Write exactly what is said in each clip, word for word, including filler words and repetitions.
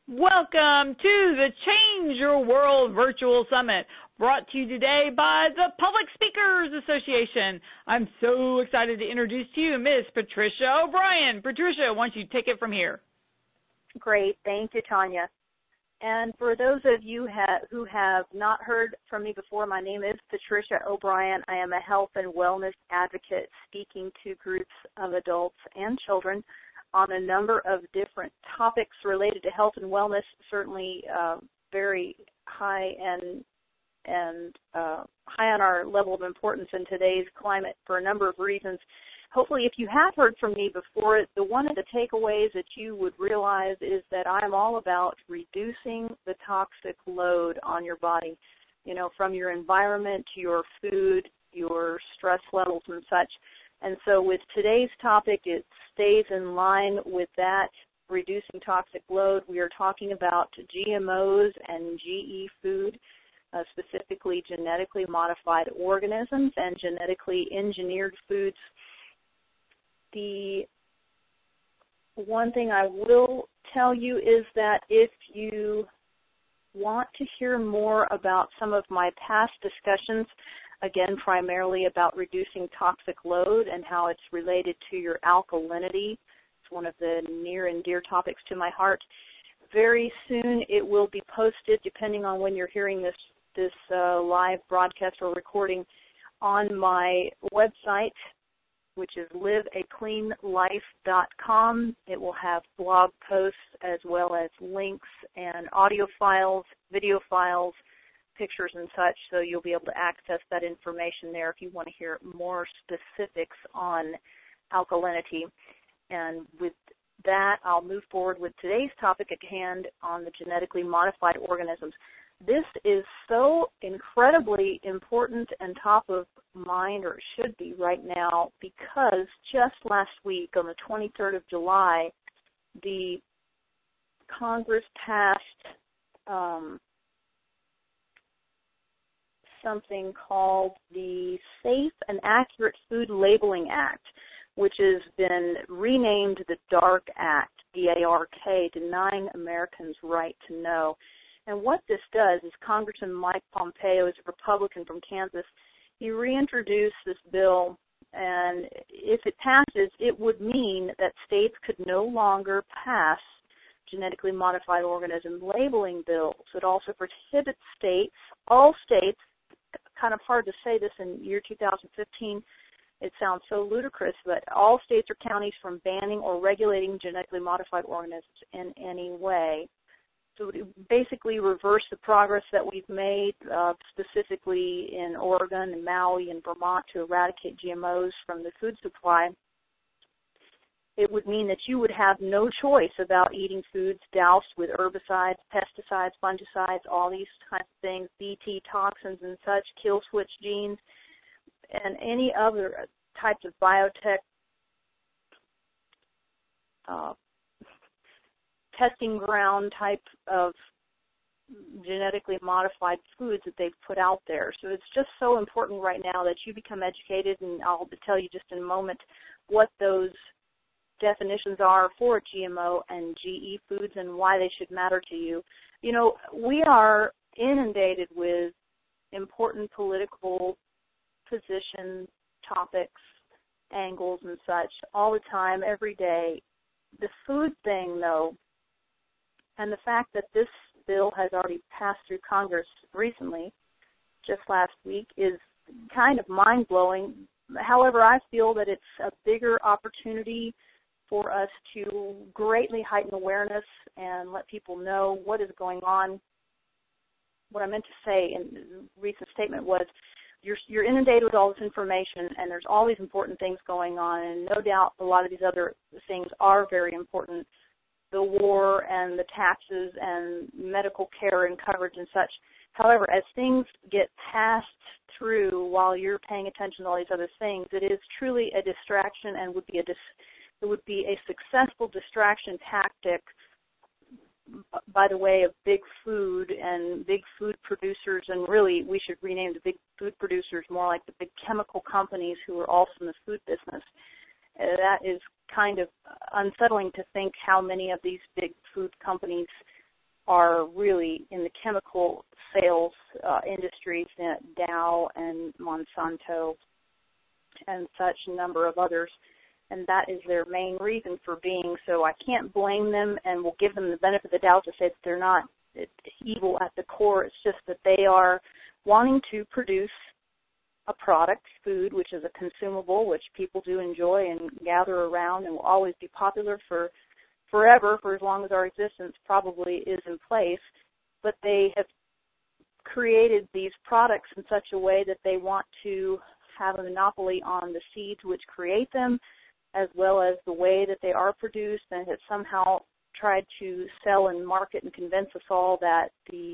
Welcome to the Change Your World Virtual Summit, brought to you today by the Public Speakers Association. I'm so excited to introduce to you Miz Patricia O'Brien. Patricia, why don't you take it from here? Great. Thank you, Tanya. And for those of you ha- who have not heard from me before, my name is Patricia O'Brien. I am a health and wellness advocate speaking to groups of adults and children on a number of different topics related to health and wellness, certainly uh, very high and and uh, high on our level of importance in today's climate for a number of reasons. Hopefully, if you have heard from me before, the one of the takeaways that you would realize is that I'm all about reducing the toxic load on your body, you know, from your environment to your food, your stress levels and such. And so with today's topic, it stays in line with that, reducing toxic load. We are talking about G M Os and G E food, uh, specifically genetically modified organisms and genetically engineered foods. The one thing I will tell you is that if you want to hear more about some of my past discussions, again, primarily about reducing toxic load and how it's related to your alkalinity. It's one of the near and dear topics to my heart. Very soon it will be posted, depending on when you're hearing this, this uh, live broadcast or recording, on my website, which is live a clean life dot com. It will have blog posts as well as links and audio files, video files, pictures and such, so you'll be able to access that information there if you want to hear more specifics on alkalinity. And with that, I'll move forward with today's topic at hand on the genetically modified organisms. This is so incredibly important and top of mind, or it should be right now, because just last week, on the twenty-third of July, the Congress passed um, something called the Safe and Accurate Food Labeling Act, which has been renamed the DARK Act, D A R K, Denying Americans' Right to Know. And what this does is Congressman Mike Pompeo is a Republican from Kansas. He reintroduced this bill, and if it passes, it would mean that states could no longer pass genetically modified organism labeling bills. It also prohibits states, all states, kind of hard to say this in year two thousand fifteen. It sounds so ludicrous, but all states or counties from banning or regulating genetically modified organisms in any way. So it basically reverse the progress that we've made, uh, specifically in Oregon and Maui and Vermont, to eradicate G M Os from the food supply. It would mean that you would have no choice about eating foods doused with herbicides, pesticides, fungicides, all these kinds of things, B T toxins and such, kill switch genes, and any other types of biotech uh, testing ground type of genetically modified foods that they've put out there. So it's just so important right now that you become educated, and I'll tell you just in a moment what those definitions are for G M O and G E foods and why they should matter to you. You know, we are inundated with important political position, topics, angles, and such all the time, every day. The food thing, though, and the fact that this bill has already passed through Congress recently, just last week, is kind of mind-blowing. However, I feel that it's a bigger opportunity for us to greatly heighten awareness and let people know what is going on. What I meant to say in the recent statement was you're, you're inundated with all this information, and there's all these important things going on, and no doubt a lot of these other things are very important, the war and the taxes and medical care and coverage and such. However, as things get passed through while you're paying attention to all these other things, it is truly a distraction and would be a dis- it would be a successful distraction tactic by the way of big food and big food producers, and really we should rename the big food producers more like the big chemical companies who are also in the food business. Uh, that is kind of unsettling to think how many of these big food companies are really in the chemical sales uh, industries, Dow and Monsanto and such, a number of others, and that is their main reason for being. So I can't blame them, and will give them the benefit of the doubt to say that they're not evil at the core. It's just that they are wanting to produce a product, food, which is a consumable, which people do enjoy and gather around and will always be popular for forever, for as long as our existence probably is in place. But they have created these products in such a way that they want to have a monopoly on the seeds which create them, as well as the way that they are produced, and have somehow tried to sell and market and convince us all that the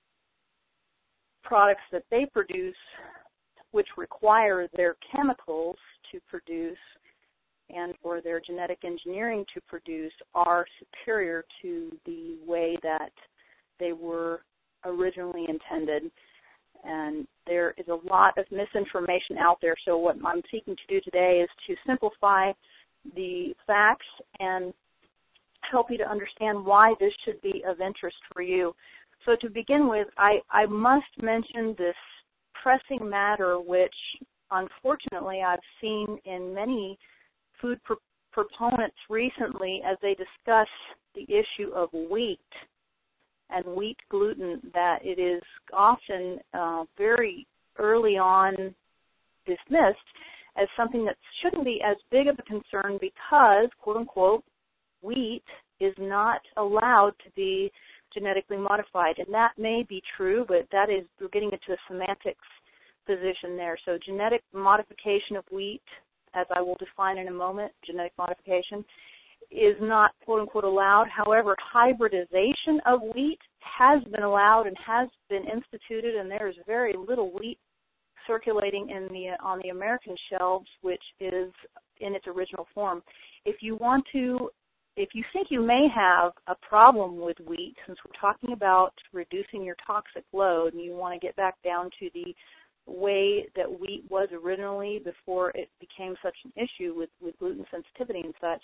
products that they produce, which require their chemicals to produce and or their genetic engineering to produce, are superior to the way that they were originally intended. And there is a lot of misinformation out there. So what I'm seeking to do today is to simplify the facts and help you to understand why this should be of interest for you. So to begin with, I, I must mention this pressing matter, which unfortunately I've seen in many food pro- proponents recently as they discuss the issue of wheat and wheat gluten, that it is often uh, very early on dismissed as something that shouldn't be as big of a concern because, quote unquote, wheat is not allowed to be genetically modified. And that may be true, but that is, we're getting into a semantics position there. So genetic modification of wheat, as I will define in a moment, genetic modification, is not, quote unquote, allowed. However, hybridization of wheat has been allowed and has been instituted, and there is very little wheat circulating in the on the American shelves, which is in its original form. If you want to, if you think you may have a problem with wheat, since we're talking about reducing your toxic load, and you want to get back down to the way that wheat was originally before it became such an issue with, with gluten sensitivity and such,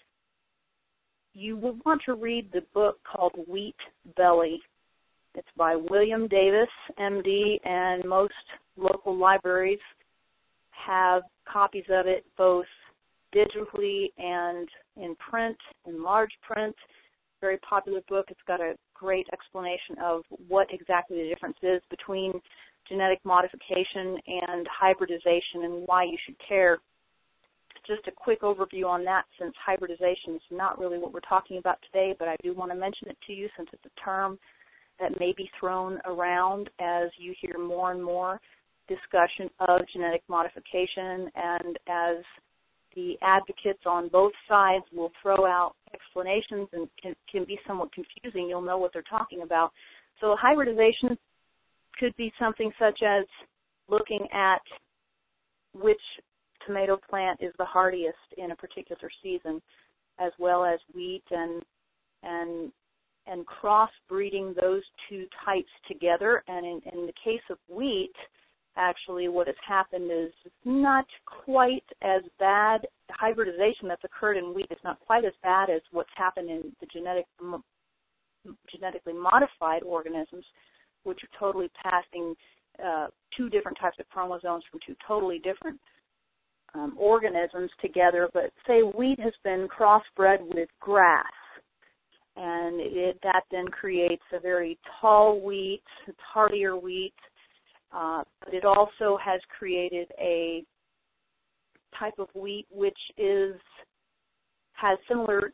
you will want to read the book called Wheat Belly. It's by William Davis, M D, and most local libraries have copies of it both digitally and in print, in large print. Very popular book. It's got a great explanation of what exactly the difference is between genetic modification and hybridization and why you should care. Just a quick overview on that, since hybridization is not really what we're talking about today, but I do want to mention it to you since it's a term that may be thrown around as you hear more and more discussion of genetic modification, and as the advocates on both sides will throw out explanations and can, can be somewhat confusing. You'll know what they're talking about. So hybridization could be something such as looking at which tomato plant is the hardiest in a particular season, as well as wheat, and and and crossbreeding those two types together. And in, in the case of wheat, actually what has happened is not quite as bad. The hybridization that's occurred in wheat is not quite as bad as what's happened in the genetic, genetically modified organisms, which are totally passing uh, two different types of chromosomes from two totally different um, organisms together. But say wheat has been crossbred with grass, and it, that then creates a very tall wheat, it's hardier wheat, uh, but it also has created a type of wheat which is has similar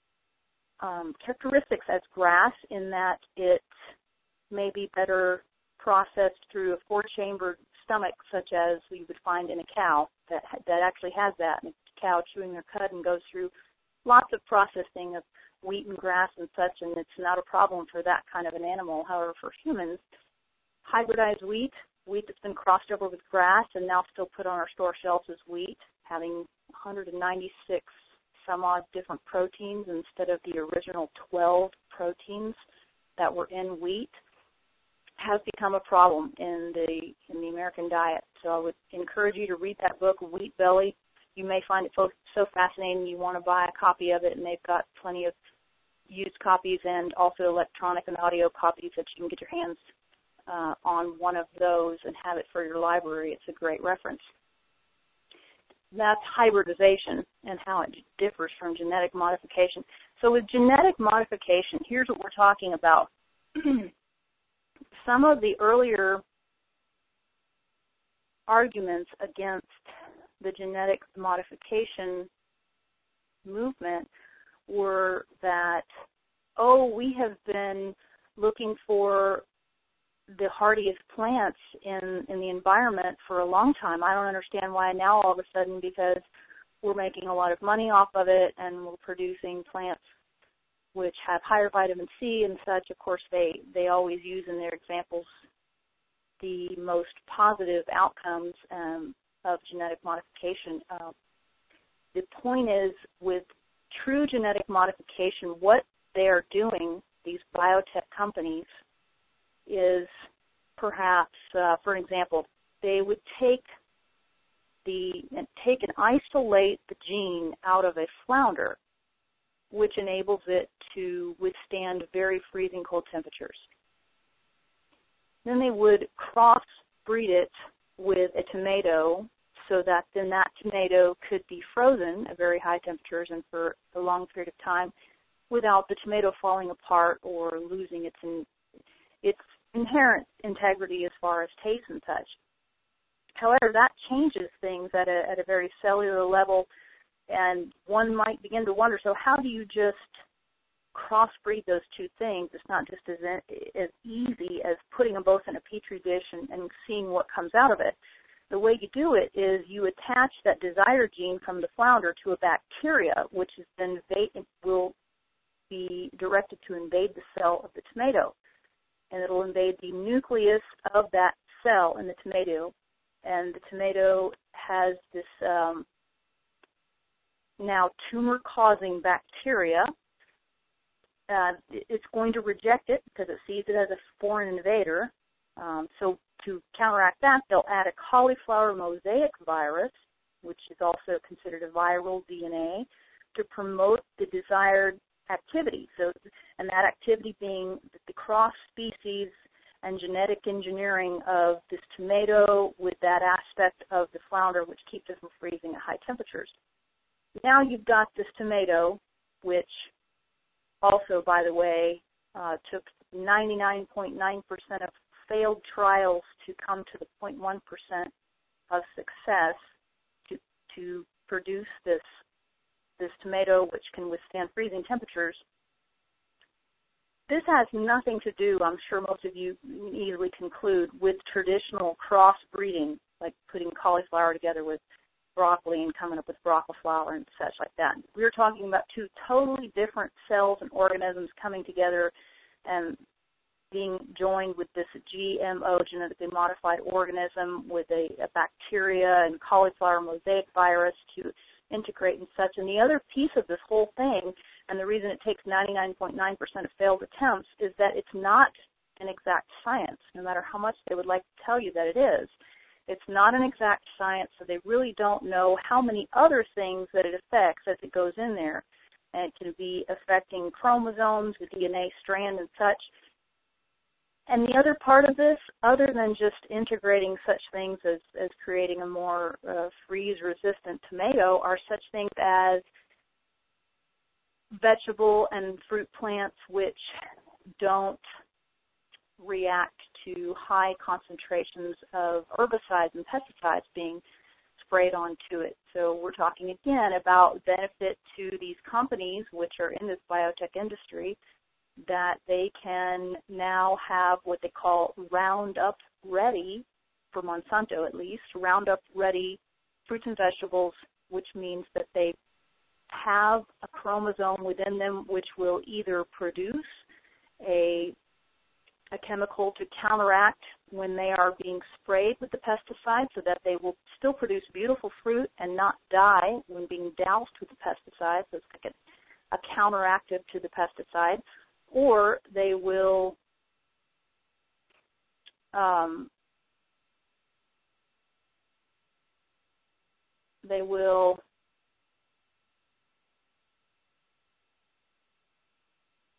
um, characteristics as grass in that it may be better processed through a four-chambered stomach, such as we would find in a cow that that actually has that. And a cow chewing their cud and goes through lots of processing of wheat and grass and such, and it's not a problem for that kind of an animal. However, for humans, hybridized wheat, wheat that's been crossed over with grass and now still put on our store shelves as wheat, having one hundred ninety-six some odd different proteins instead of the original twelve proteins that were in wheat, has become a problem in the in the American diet. So I would encourage you to read that book, Wheat Belly. You may find it so, so fascinating you want to buy a copy of it, and they've got plenty of used copies and also electronic and audio copies that you can get your hands uh, on one of those and have it for your library. It's a great reference. That's hybridization and how it differs from genetic modification. So with genetic modification, here's what we're talking about. Some of the earlier arguments against the genetic modification movement were that, oh, we have been looking for the hardiest plants in, in the environment for a long time. I don't understand why now all of a sudden, because we're making a lot of money off of it and we're producing plants which have higher vitamin C and such. Of course, they, they always use in their examples the most positive outcomes um, of genetic modification. Uh, the point is, with true genetic modification, what they are doing, these biotech companies, is perhaps, uh, for example, they would take the take and isolate the gene out of a flounder, which enables it to withstand very freezing cold temperatures. Then they would crossbreed it with a tomato so that then that tomato could be frozen at very high temperatures and for a long period of time without the tomato falling apart or losing its in, its inherent integrity as far as taste and such. However, that changes things at a, at a very cellular level, and one might begin to wonder, so how do you just crossbreed those two things? It's not just as, as easy as putting them both in a petri dish and, and seeing what comes out of it. The way you do it is you attach that desired gene from the flounder to a bacteria, which is then will be directed to invade the cell of the tomato. And it'll invade the nucleus of that cell in the tomato. And the tomato has this um, now tumor-causing bacteria. Uh, it's going to reject it because it sees it as a foreign invader. Um, so to counteract that, they'll add a cauliflower mosaic virus, which is also considered a viral D N A, to promote the desired activity. So, and that activity being the cross-species and genetic engineering of this tomato with that aspect of the flounder, which keeps it from freezing at high temperatures. Now you've got this tomato, which also, by the way, uh, took ninety-nine point nine percent of failed trials to come to the zero point one percent of success to to produce this this tomato, which can withstand freezing temperatures. This has nothing to do, I'm sure most of you easily conclude, with traditional crossbreeding, like putting cauliflower together with broccoli and coming up with broccoli flower and such like that. We're talking about two totally different cells and organisms coming together and being joined with this G M O, genetically modified organism, with a, a bacteria and cauliflower mosaic virus to integrate and such. And the other piece of this whole thing, and the reason it takes ninety-nine point nine percent of failed attempts, is that it's not an exact science, no matter how much they would like to tell you that it is. It's not an exact science, so they really don't know how many other things that it affects as it goes in there. And it can be affecting chromosomes, the D N A strand and such. And the other part of this, other than just integrating such things as, as creating a more uh, freeze-resistant tomato, are such things as vegetable and fruit plants which don't react to high concentrations of herbicides and pesticides being sprayed onto it. So we're talking again about benefit to these companies which are in this biotech industry, that they can now have what they call Roundup Ready, for Monsanto at least, Roundup Ready fruits and vegetables, which means that they have a chromosome within them which will either produce a a chemical to counteract when they are being sprayed with the pesticide, so that they will still produce beautiful fruit and not die when being doused with the pesticide. So it's like a, a counteractive to the pesticide. Or they will um, they will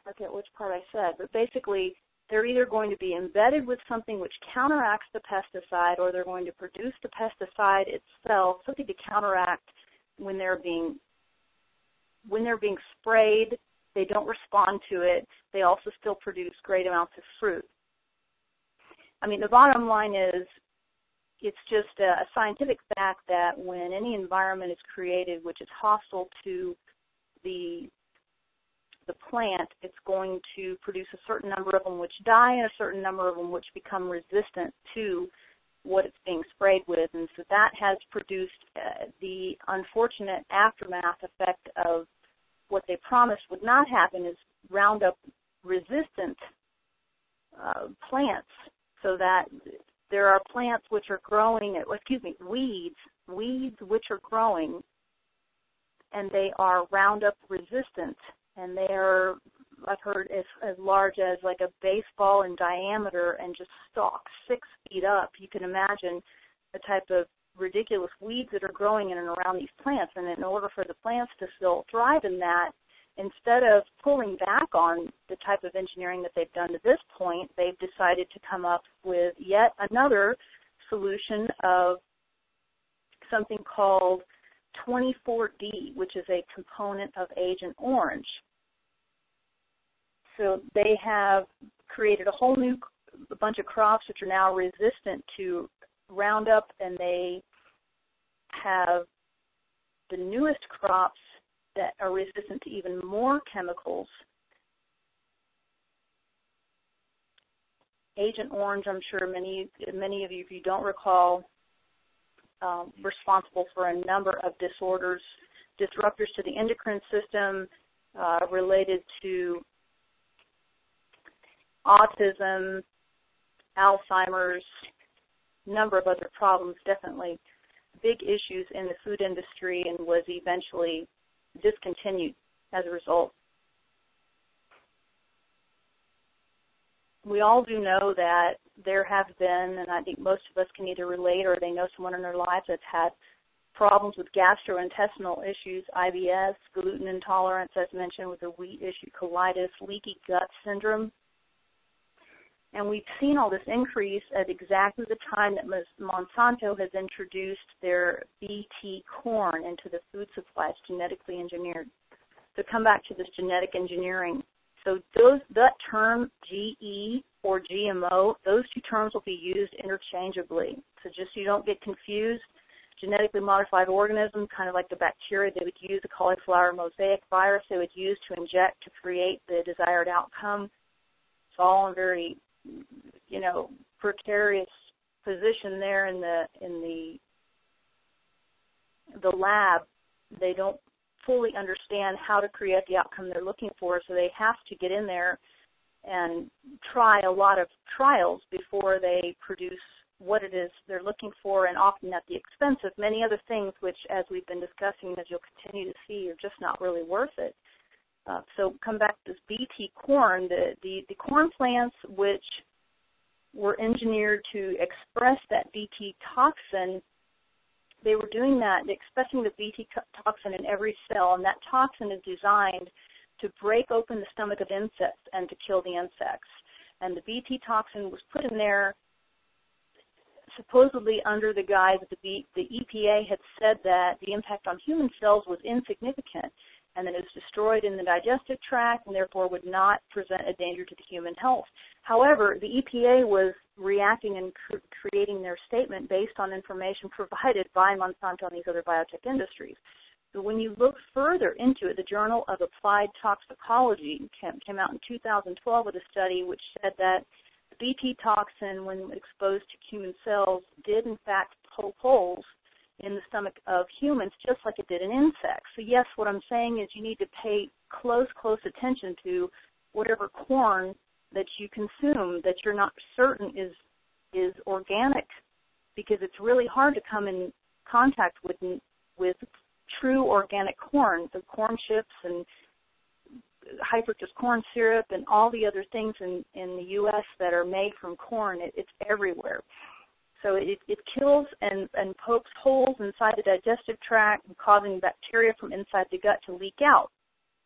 forget which part I said, but basically they're either going to be embedded with something which counteracts the pesticide, or they're going to produce the pesticide itself, something to counteract when they're being when they're being sprayed. They don't respond to it. They also still produce great amounts of fruit. I mean, the bottom line is, it's just a, a scientific fact that when any environment is created which is hostile to the the plant, it's going to produce a certain number of them which die and a certain number of them which become resistant to what it's being sprayed with. And so that has produced uh, the unfortunate aftermath effect of what they promised would not happen, is Roundup resistant uh, plants, so that there are plants which are growing, excuse me, weeds, weeds which are growing, and they are Roundup resistant, and they are, I've heard, as, as large as like a baseball in diameter and just stalk six feet up. You can imagine the type of ridiculous weeds that are growing in and around these plants, and in order for the plants to still thrive in that, instead of pulling back on the type of engineering that they've done to this point, they've decided to come up with yet another solution of something called twenty-four D, which is a component of Agent Orange. So they have created a whole new bunch of crops which are now resistant to Roundup, and they have the newest crops that are resistant to even more chemicals. Agent Orange, I'm sure many many of you, if you don't recall, um, responsible for a number of disorders, disruptors to the endocrine system, uh, related to autism, Alzheimer's, number of other problems, definitely big issues in the food industry, and was eventually discontinued as a result. We all do know that there have been, and I think most of us can either relate or they know someone in their lives that's had problems with gastrointestinal issues, I B S, gluten intolerance, as mentioned, with the wheat issue, colitis, leaky gut syndrome. And we've seen all this increase at exactly the time that Monsanto has introduced their B T corn into the food supply. It's genetically engineered. So come back to this genetic engineering. So those, that term G E or G M O, those two terms will be used interchangeably. So just so you don't get confused, genetically modified organism, kind of like the bacteria they would use, the cauliflower mosaic virus they would use to inject to create the desired outcome. It's all in very, you know, precarious position there in the in the the lab. They don't fully understand how to create the outcome they're looking for, so they have to get in there and try a lot of trials before they produce what it is they're looking for, and often at the expense of many other things, which, as we've been discussing, as you'll continue to see, are just not really worth it. Uh, so come back to this B T corn, the, the, the corn plants which were engineered to express that B T toxin, they were doing that, expressing the B T toxin in every cell, and that toxin is designed to break open the stomach of insects and to kill the insects. And the B T toxin was put in there supposedly under the guise that the, B, the E P A had said that the impact on human cells was insignificant, and that it was destroyed in the digestive tract and therefore would not present a danger to the human health. However, the E P A was reacting and cr- creating their statement based on information provided by Monsanto and these other biotech industries. So when you look further into it, the Journal of Applied Toxicology came, came out in two thousand twelve with a study which said that the B T toxin, when exposed to human cells, did in fact poke holes in the stomach of humans, just like it did in insects. So yes, what I'm saying is you need to pay close, close attention to whatever corn that you consume that you're not certain is is organic, because it's really hard to come in contact with with true organic corn, the corn chips and high fructose corn syrup and all the other things in, in the U S that are made from corn. It, it's everywhere. So it, it kills and, and pokes holes inside the digestive tract, causing bacteria from inside the gut to leak out.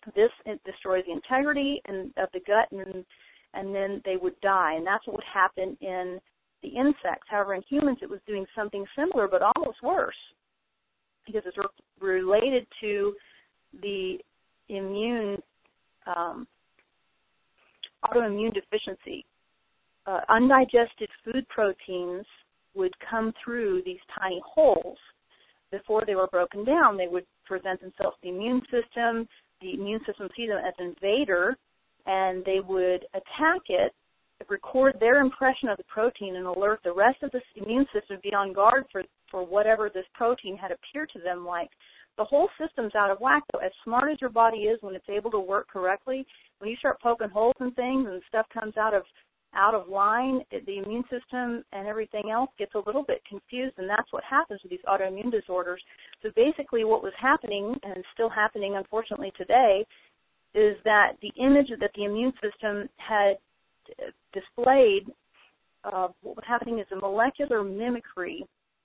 This it destroys the integrity and, of the gut, and, and then they would die. And that's what would happen in the insects. However, in humans, it was doing something similar, but almost worse, because it's re- related to the immune, um, autoimmune deficiency. Uh, undigested food proteins would come through these tiny holes. Before they were broken down, they would present themselves to the immune system. The immune system sees them as an invader, and they would attack it, record their impression of the protein, and alert the rest of the immune system to be on guard for, for whatever this protein had appeared to them like. The whole system's out of whack, though. As smart as your body is when it's able to work correctly, when you start poking holes in things and stuff comes out of out of line, the immune system and everything else gets a little bit confused, and that's what happens with these autoimmune disorders. So basically what was happening, and still happening unfortunately today, is that the image that the immune system had displayed, uh, what was happening is a molecular mimicry,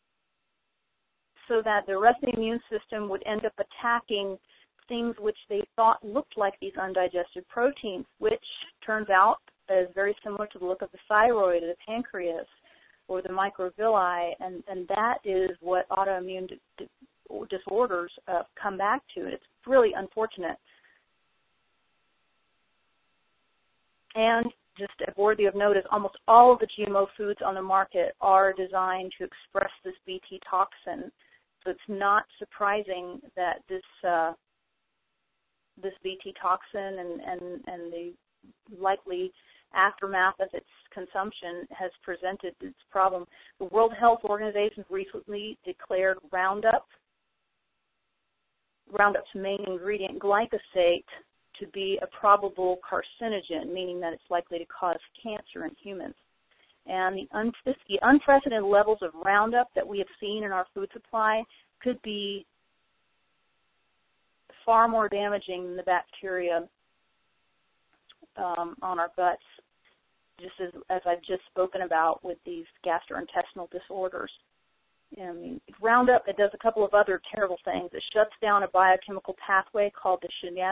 so that the rest of the immune system would end up attacking things which they thought looked like these undigested proteins, which turns out is very similar to the look of the thyroid or the pancreas or the microvilli, and, and that is what autoimmune di- disorders uh, come back to. It's really unfortunate. And just worthy of note is almost all of the G M O foods on the market are designed to express this B T toxin. So it's not surprising that this uh, this B T toxin and, and, and the likely aftermath of its consumption has presented this problem. The World Health Organization recently declared Roundup, Roundup's main ingredient, glyphosate, to be a probable carcinogen, meaning that it's likely to cause cancer in humans. And the, un- the unprecedented levels of Roundup that we have seen in our food supply could be far more damaging than the bacteria um, on our guts, just as, as I've just spoken about with these gastrointestinal disorders. I mean, Roundup, it does a couple of other terrible things. It shuts down a biochemical pathway called the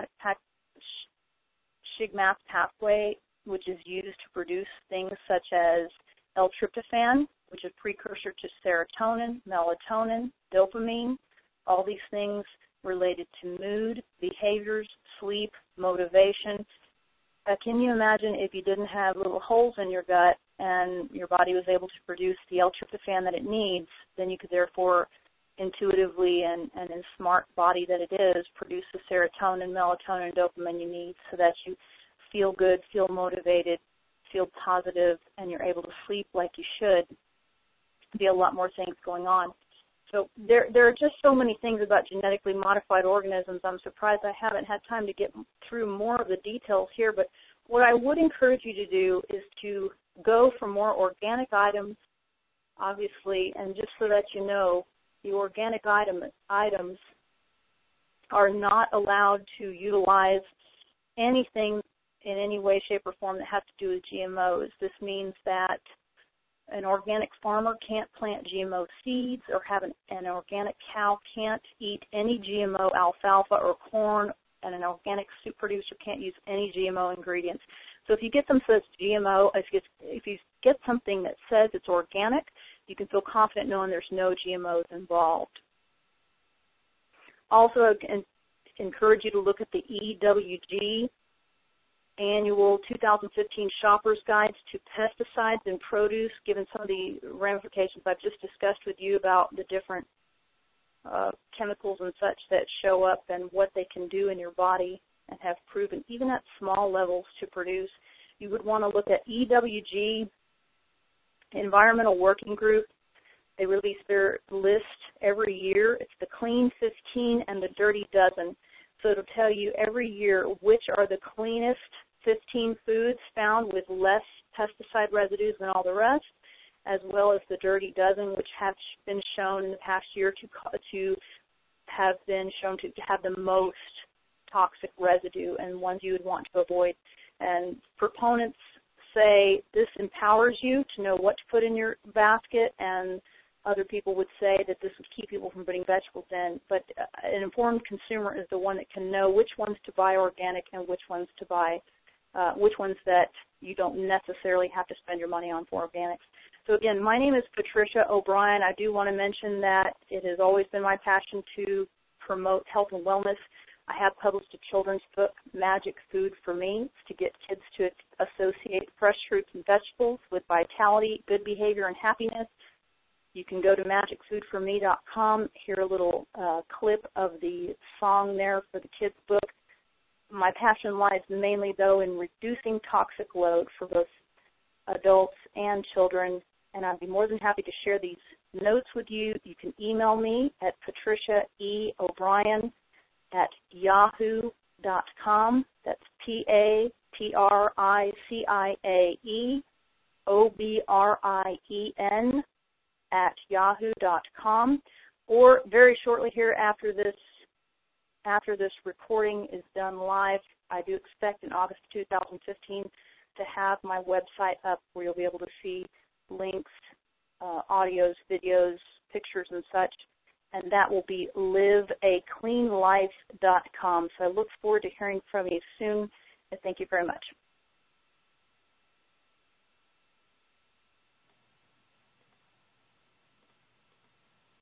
Shigmath pathway, which is used to produce things such as L-tryptophan, which is a precursor to serotonin, melatonin, dopamine, all these things related to mood, behaviors, sleep, motivation. Uh, can you imagine if you didn't have little holes in your gut and your body was able to produce the L-tryptophan that it needs, then you could therefore intuitively and, and in smart body that it is, produce the serotonin, melatonin, dopamine you need so that you feel good, feel motivated, feel positive, and you're able to sleep like you should. Be a lot more things going on. So there, there are just so many things about genetically modified organisms. I'm surprised I haven't had time to get through more of the details here, but what I would encourage you to do is to go for more organic items, obviously, and just so that you know, the organic item, items are not allowed to utilize anything in any way, shape, or form that has to do with G M Os. This means that an organic farmer can't plant G M O seeds, or have an, an organic cow can't eat any G M O alfalfa or corn, and an organic soup producer can't use any G M O ingredients. So if you get them says G M O, if you, if you get something that says it's organic, you can feel confident knowing there's no G M Os involved. Also, I can encourage you to look at the E W G annual two thousand fifteen Shopper's Guides to Pesticides in Produce, given some of the ramifications I've just discussed with you about the different uh, chemicals and such that show up and what they can do in your body and have proven, even at small levels, to produce. You would want to look at E W G, Environmental Working Group. They release their list every year. It's the Clean fifteen and the Dirty Dozen. So it'll tell you every year which are the cleanest fifteen foods found with less pesticide residues than all the rest, as well as the Dirty Dozen, which have been shown in the past year to to have been shown to have the most toxic residue and ones you would want to avoid. And proponents say this empowers you to know what to put in your basket and other people would say that this would keep people from putting vegetables in, but uh, an informed consumer is the one that can know which ones to buy organic and which ones to buy, uh, which ones that you don't necessarily have to spend your money on for organics. So again, my name is Patricia O'Brien. I do want to mention that it has always been my passion to promote health and wellness. I have published a children's book, Magic Food for Me, to get kids to associate fresh fruits and vegetables with vitality, good behavior, and happiness. You can go to magic food for me dot com, hear a little uh, clip of the song there for the kids' book. My passion lies mainly, though, in reducing toxic load for both adults and children, and I'd be more than happy to share these notes with you. You can email me at Patricia E. O'Brien at yahoo dot com. That's P A T R I C I A E O B R I E N at yahoo dot com, or very shortly here after this after this recording is done live, I do expect in August two thousand fifteen to have my website up where you'll be able to see links, uh, audios, videos, pictures, and such, and that will be live a clean life dot com. So I look forward to hearing from you soon, and thank you very much.